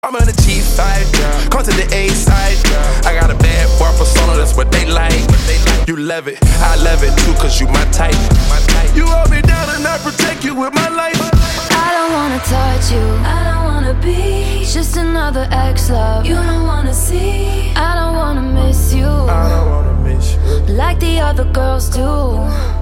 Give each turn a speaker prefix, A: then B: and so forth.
A: I'm on the G5, come to the A side. I got a bad boy persona, that's what they like. You love it, I love it too, cause you my type. You hold me down and I protect you with my life.
B: I don't wanna touch you, I don't wanna be just another ex-love you don't wanna see. I don't wanna miss you,
A: I don't wanna miss you
B: like the other girls do.